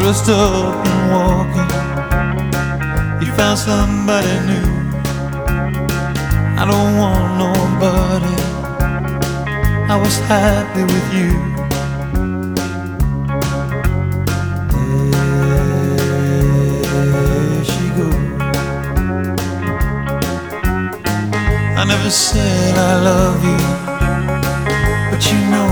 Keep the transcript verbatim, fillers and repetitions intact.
just up and walking. You found somebody new. I don't want nobody. I was happy with you. There she goes. I never said I love you, but you know